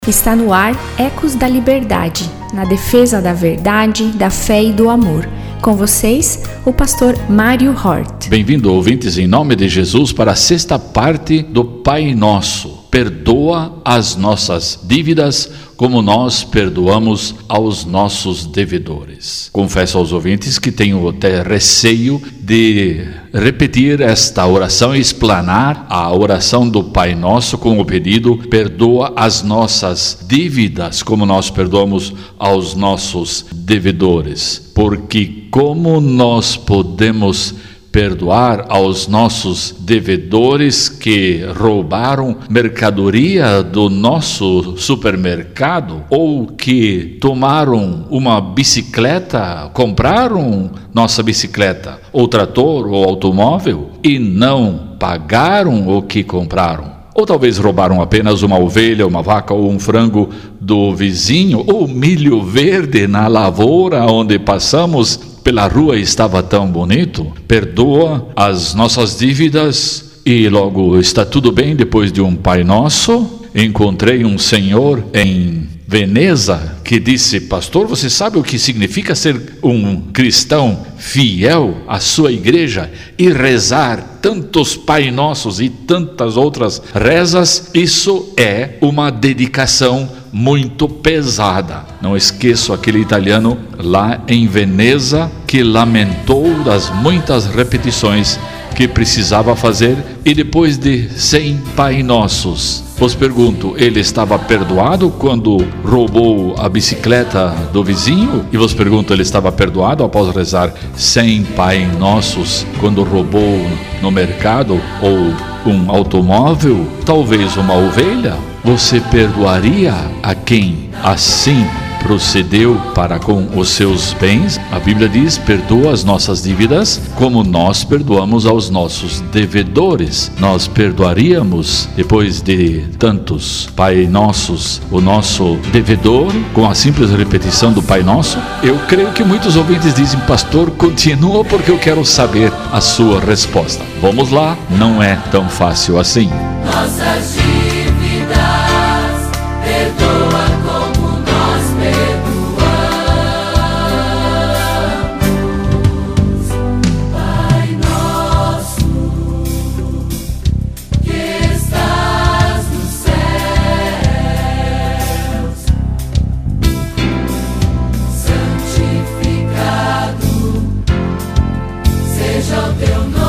Está no ar Ecos da Liberdade, na defesa da verdade, da fé e do amor. Com vocês, o pastor Mário Hort. Bem-vindo, ouvintes, em nome de Jesus, para a sexta parte do Pai Nosso. Perdoa as nossas dívidas como nós perdoamos aos nossos devedores. Confesso aos ouvintes que tenho até receio de repetir esta oração e explanar a oração do Pai Nosso com o pedido: perdoa as nossas dívidas como nós perdoamos aos nossos devedores. Porque como nós podemos perdoar aos nossos devedores que roubaram mercadoria do nosso supermercado ou que tomaram uma bicicleta, compraram nossa bicicleta, ou trator, ou automóvel e não pagaram o que compraram? Ou talvez roubaram apenas uma ovelha, uma vaca ou um frango do vizinho, ou milho verde na lavoura onde passamos pela rua estava tão bonito. Perdoa as nossas dívidas e logo está tudo bem. Depois de um Pai Nosso, encontrei um senhor em Veneza que disse: pastor, você sabe o que significa ser um cristão fiel à sua igreja e rezar tantos Pai Nossos e tantas outras rezas? Isso é uma dedicação muito pesada. Não esqueço aquele italiano lá em Veneza que lamentou das muitas repetições que precisava fazer, e depois de 100 Pai Nossos, vos pergunto, ele estava perdoado quando roubou a bicicleta do vizinho? E vos pergunto, ele estava perdoado após rezar 100 Pai Nossos quando roubou no mercado ou um automóvel, talvez uma ovelha? Você perdoaria a quem assim procedeu para com os seus bens? A Bíblia diz: perdoa as nossas dívidas como nós perdoamos aos nossos devedores. Nós perdoaríamos, depois de tantos Pai Nossos, o nosso devedor com a simples repetição do Pai Nosso? Eu creio que muitos ouvintes dizem: pastor, continua porque eu quero saber a sua resposta. Vamos lá, não é tão fácil assim. Nossas dívidas, perdoa como nós perdoamos. Pai nosso, que estás nos céus, santificado seja o teu nome.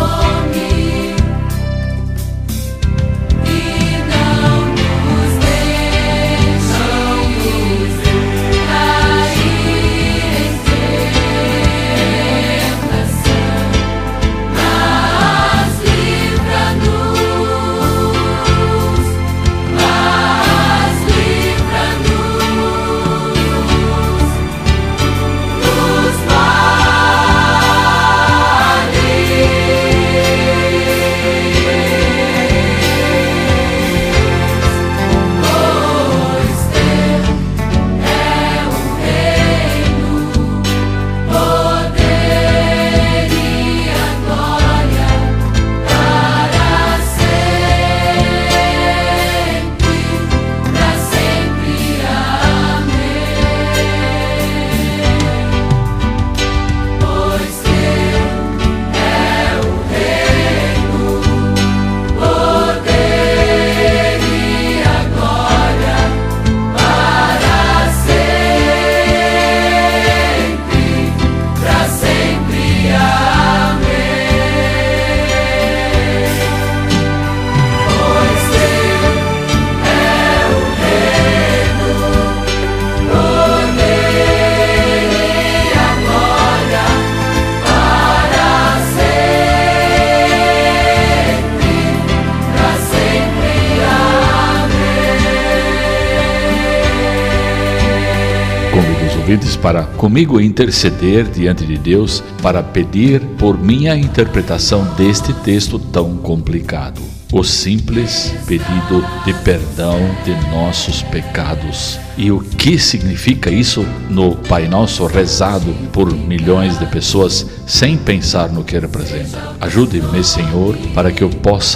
Para comigo interceder diante de Deus para pedir por minha interpretação deste texto tão complicado. O simples pedido de perdão de nossos pecados. E o que significa isso no Pai Nosso rezado por milhões de pessoas sem pensar no que representa? Ajude-me, Senhor, para que eu possa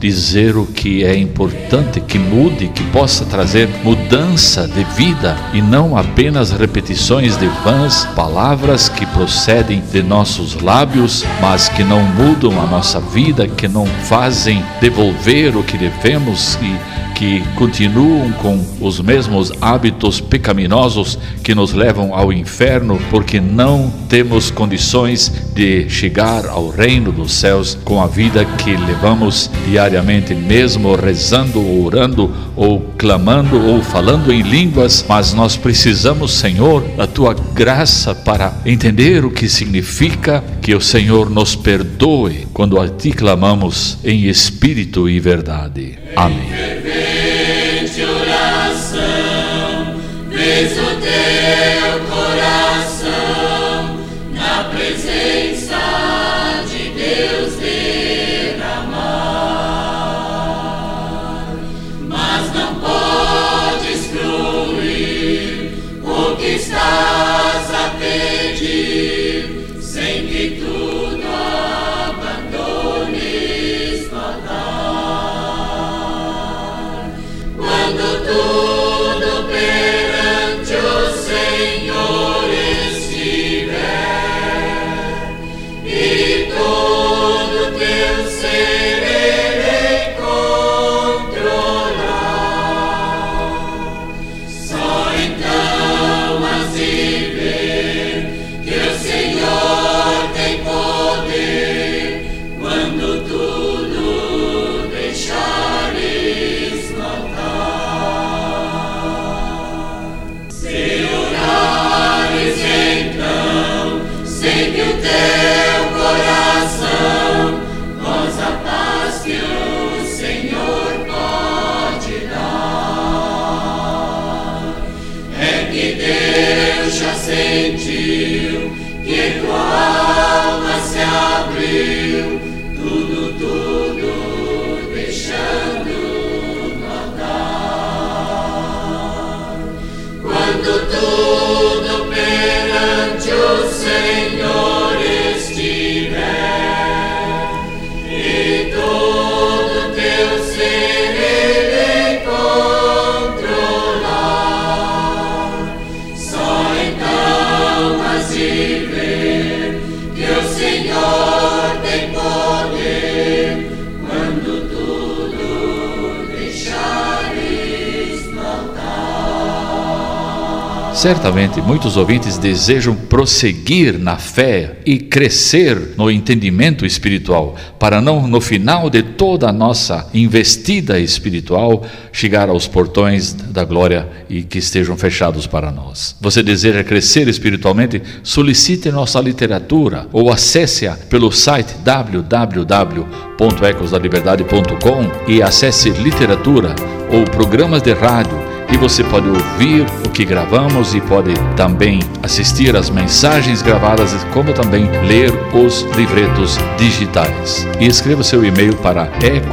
dizer o que é importante, que mude, que possa trazer mudança de vida e não apenas repetições de vãs palavras que procedem de nossos lábios, mas que não mudam a nossa vida, que não fazem devolver o que devemos e que continuam com os mesmos hábitos pecaminosos que nos levam ao inferno, porque não temos condições de chegar ao reino dos céus com a vida que levamos diariamente, mesmo rezando, ou orando, ou clamando, ou falando em línguas. Mas nós precisamos, Senhor, da Tua graça para entender o que significa que o Senhor nos perdoe quando a Ti clamamos em espírito e verdade. Amém. Oração, vês o teu coração na presença de Deus derramar, mas não podes fruir o que estás a pedir, sem que tudo abandones no altar. Quando tudo perante o Senhor estiver, e todo teu ser Ele controlar, só então has de ver que o Senhor tem poder, quando tudo deixares no altar. Se orares então, sei que o teu coração goza a paz que o Senhor pode dar. É que Deus já sentiu que tua alma se abriu, tudo deixando no altar. Quando tudo perante o Senhor estiver, e todo teu ser Ele controlar, só então has de ver que o Senhor tem poder, quando tudo deixares no altar. Certamente muitos ouvintes desejam prosseguir na fé e crescer no entendimento espiritual, para não, no final de toda a nossa investida espiritual, chegar aos portões da glória e que estejam fechados para nós. Você deseja crescer espiritualmente? Solicite nossa literatura ou acesse-a pelo site www.ecosdaliberdade.com e acesse literatura ou programas de rádio. E você pode ouvir o que gravamos e pode também assistir às mensagens gravadas, como também ler os livretos digitais. E escreva seu e-mail para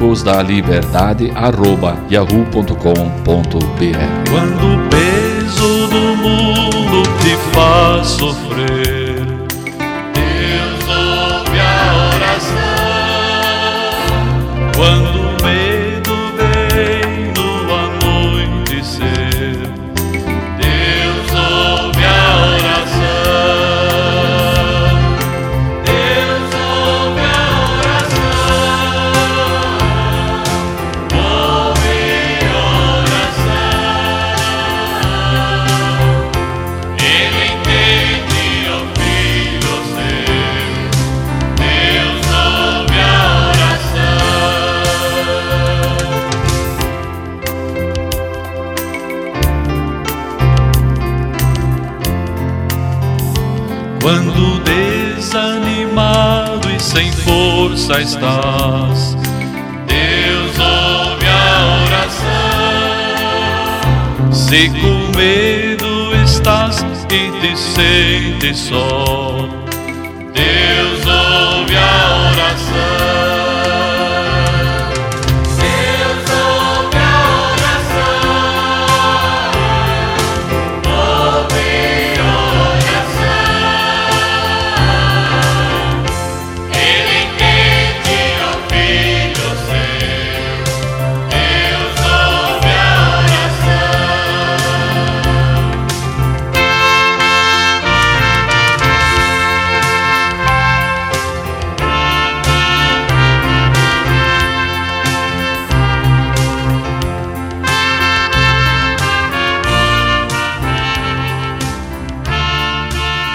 ecosdaliberdade@yahoo.com.br. Quando o peso do mundo te faz sofrer, Deus ouve a oração. Quando o medo vem no anoitecer, Deus ouve a oração. Deus ouve a oração. Ouve a oração. Ele entende, ó filho seu. Deus ouve a oração. Quando desanimado e sem força estás, Deus ouve a oração. Se com medo estás e te sentes só, Deus ouve a oração. Deus ouve a oração. Ouve a oração. Ele entende, ó filho seu.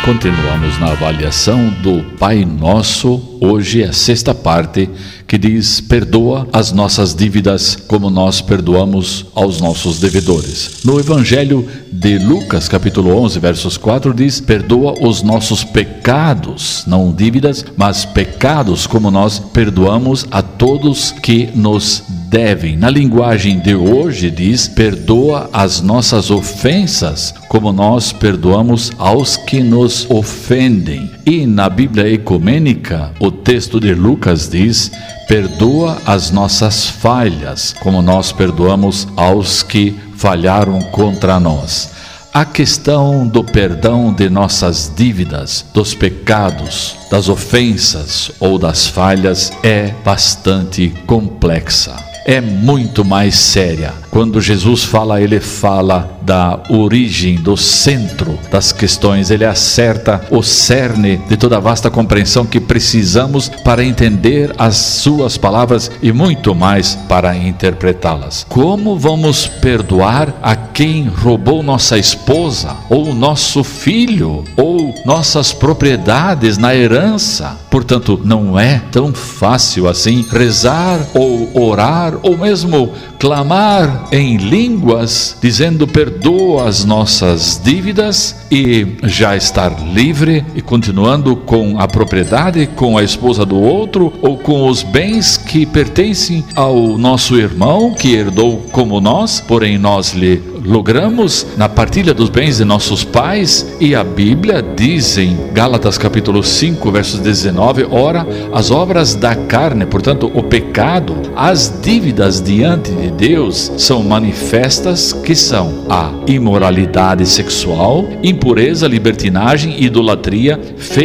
Continuamos na avaliação do Pai Nosso. Hoje é a sexta parte, que diz: perdoa as nossas dívidas como nós perdoamos aos nossos devedores. No Evangelho de Lucas, capítulo 11, versos 4, diz: perdoa os nossos pecados, não dívidas, mas pecados, como nós perdoamos a todos que nos devem. Na linguagem de hoje diz: perdoa as nossas ofensas, como nós perdoamos aos que nos ofendem. E na Bíblia Ecumênica, o texto de Lucas diz: perdoa as nossas falhas, como nós perdoamos aos que falharam contra nós. A questão do perdão de nossas dívidas, dos pecados, das ofensas ou das falhas é bastante complexa. É muito mais séria. Quando Jesus fala, ele fala da origem, do centro das questões. Ele acerta o cerne de toda a vasta compreensão que precisamos para entender as suas palavras e muito mais para interpretá-las. Como vamos perdoar a quem roubou nossa esposa, ou nosso filho, ou nossas propriedades na herança? Portanto, não é tão fácil assim rezar ou orar ou mesmo clamar em línguas, dizendo perdoa as nossas dívidas e já estar livre e continuando com a propriedade, com a esposa do outro ou com os bens que pertencem ao nosso irmão que herdou como nós, porém nós lhe logramos na partilha dos bens de nossos pais. E a Bíblia diz em Gálatas capítulo 5, versos 19, ora, as obras da carne, portanto o pecado, as dívidas diante de Deus são manifestas, que são a imoralidade sexual, impureza, libertinagem, idolatria,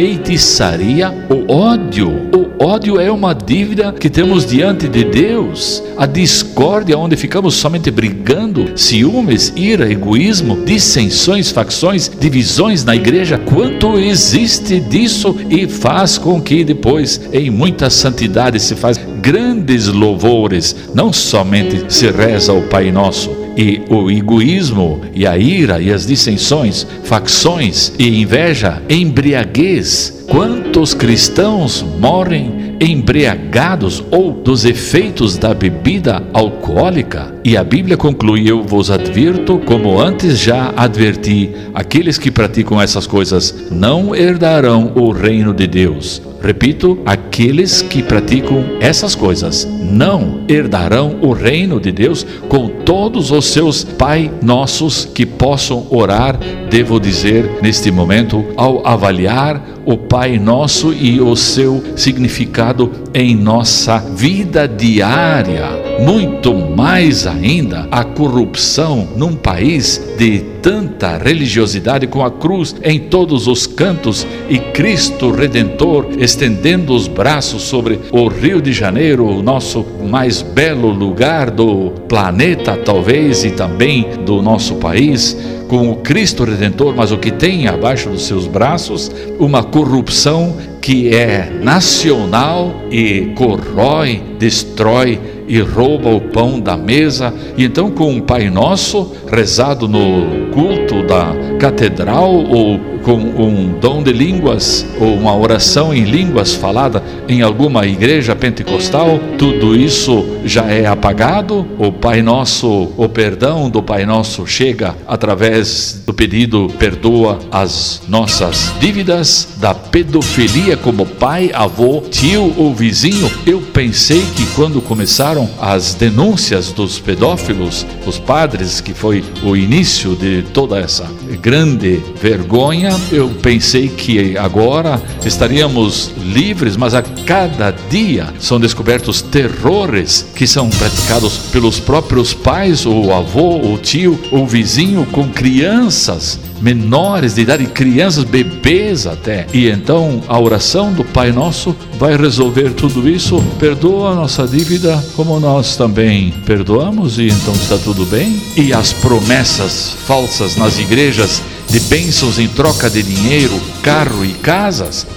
feitiçaria, o ódio. O ódio é uma dívida que temos diante de Deus. A discórdia, onde ficamos somente brigando, ciúmes, ira, egoísmo, dissensões, facções, divisões na igreja. Quanto existe disso e faz com que depois, em muita santidade, se faz grandes louvores. Não somente se reza o Pai Nosso, e o egoísmo e a ira e as dissensões, facções e inveja, embriaguez. Quantos cristãos morrem embriagados ou dos efeitos da bebida alcoólica? E a Bíblia conclui: eu vos advirto, como antes já adverti, aqueles que praticam essas coisas não herdarão o reino de Deus. Repito, aqueles que praticam essas coisas não herdarão o reino de Deus. Com todos os seus Pai Nossos que possam orar, devo dizer neste momento, ao avaliar o Pai Nosso e o seu significado em nossa vida diária. Muito mais ainda, a corrupção num país de tanta religiosidade, com a cruz em todos os cantos e Cristo Redentor estendendo os braços sobre o Rio de Janeiro, o nosso mais belo lugar do planeta talvez, e também do nosso país, com o Cristo Redentor, mas o que tem abaixo dos seus braços, uma corrupção que é nacional e corrói, destrói e rouba o pão da mesa. E então, com um Pai Nosso rezado no culto da catedral, ou com um dom de línguas, ou uma oração em línguas falada em alguma igreja pentecostal, tudo isso já é apagado. O Pai Nosso, o perdão do Pai Nosso chega através do pedido: perdoa as nossas dívidas, da pedofilia como pai, avô, tio ou vizinho. Eu pensei que quando começaram as denúncias dos pedófilos, os padres, que foi o início de toda essa grande vergonha, eu pensei que agora estaríamos livres, mas a cada dia são descobertos terrores que são praticados pelos próprios pais, ou avô, ou tio, ou vizinho, com crianças menores de idade, crianças, bebês até. E então a oração do Pai Nosso vai resolver tudo isso. Perdoa a nossa dívida como nós também perdoamos, e então está tudo bem. E as promessas falsas nas igrejas de bênçãos em troca de dinheiro, carro e casas,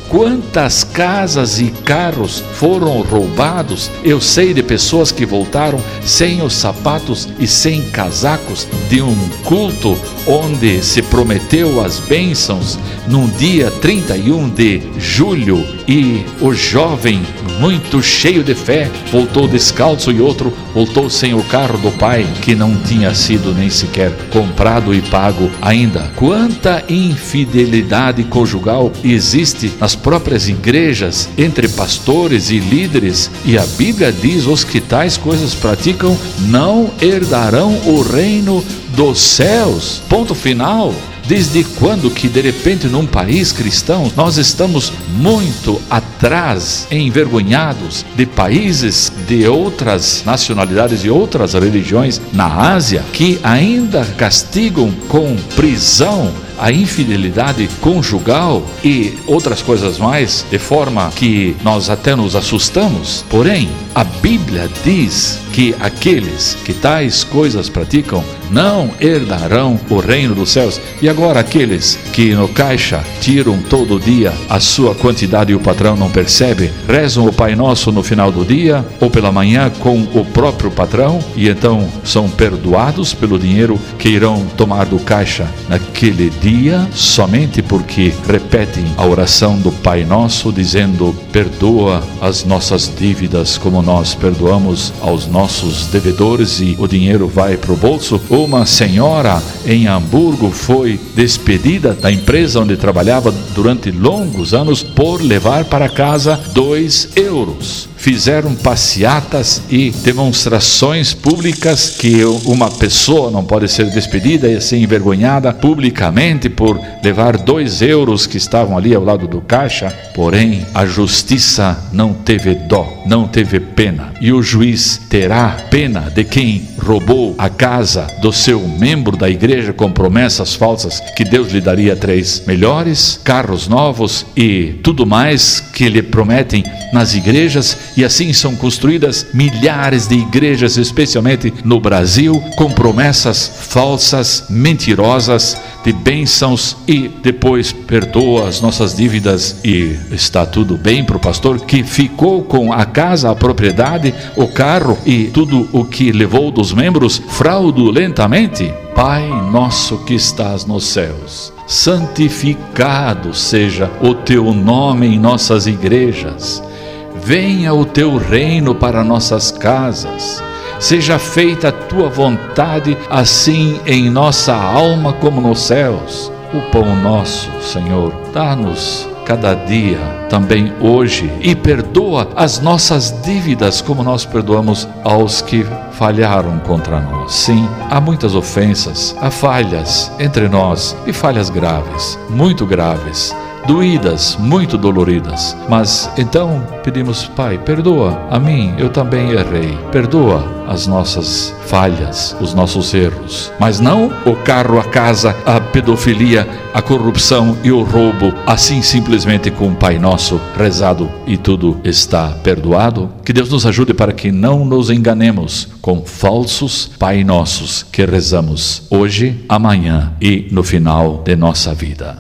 Quantas casas e carros foram roubados? Eu sei de pessoas que voltaram sem os sapatos e sem casacos de um culto onde se prometeu as bênçãos num dia 31 de julho, e o jovem, muito cheio de fé, voltou descalço, e outro voltou sem o carro do pai, que não tinha sido nem sequer comprado e pago ainda. Quanta infidelidade conjugal existe nas próprias igrejas, entre pastores e líderes, e a Bíblia diz: os que tais coisas praticam não herdarão o reino dos céus. Ponto final. Desde quando que de repente num país cristão nós estamos muito atrás, envergonhados de países de outras nacionalidades e outras religiões na Ásia, que ainda castigam com prisão a infidelidade conjugal e outras coisas mais, de forma que nós até nos assustamos? Porém, a Bíblia diz que aqueles que tais coisas praticam não herdarão o reino dos céus. E agora aqueles que no caixa tiram todo dia a sua quantidade e o patrão não percebe, rezam o Pai Nosso no final do dia ou pela manhã com o próprio patrão, e então são perdoados pelo dinheiro que irão tomar do caixa naquele dia, somente porque repetem a oração do Pai Nosso, dizendo: perdoa as nossas dívidas como nós perdoamos aos nossos devedores, e o dinheiro vai para o bolso. Uma senhora em Hamburgo foi despedida da empresa onde trabalhava durante longos anos por levar para casa 2 euros. Fizeram passeatas e demonstrações públicas que uma pessoa não pode ser despedida e ser envergonhada publicamente por levar 2 euros que estavam ali ao lado do caixa. Porém, a justiça não teve dó, não teve pena, e o juiz terá pena de quem roubou a casa do seu membro da igreja com promessas falsas que Deus lhe daria 3 melhores, carros novos e tudo mais que lhe prometem nas igrejas. E assim são construídas milhares de igrejas, especialmente no Brasil, com promessas falsas, mentirosas, de bênçãos, e depois perdoa as nossas dívidas e está tudo bem para o pastor que ficou com a casa, a propriedade, o carro e tudo o que levou dos membros fraudulentamente. Pai nosso que estás nos céus, santificado seja o teu nome em nossas igrejas. Venha o teu reino para nossas casas. Seja feita a tua vontade, assim em nossa alma como nos céus. O pão nosso, Senhor, dá-nos cada dia, também hoje, e perdoa as nossas dívidas como nós perdoamos aos que falharam contra nós. Sim, há muitas ofensas, há falhas entre nós, e falhas graves, muito graves, doídas, muito doloridas. Mas então pedimos: Pai, perdoa a mim, eu também errei. Perdoa as nossas falhas, os nossos erros. Mas não o carro, a casa, a pedofilia, a corrupção e o roubo, assim simplesmente com o Pai Nosso rezado e tudo está perdoado. Que Deus nos ajude para que não nos enganemos com falsos Pai Nossos que rezamos hoje, amanhã e no final de nossa vida.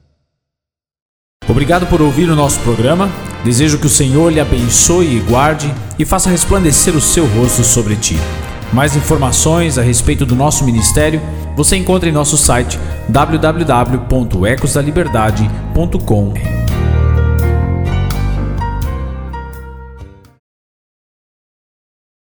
Obrigado por ouvir o nosso programa. Desejo que o Senhor lhe abençoe e guarde e faça resplandecer o seu rosto sobre ti. Mais informações a respeito do nosso ministério você encontra em nosso site www.ecosdaliberdade.com.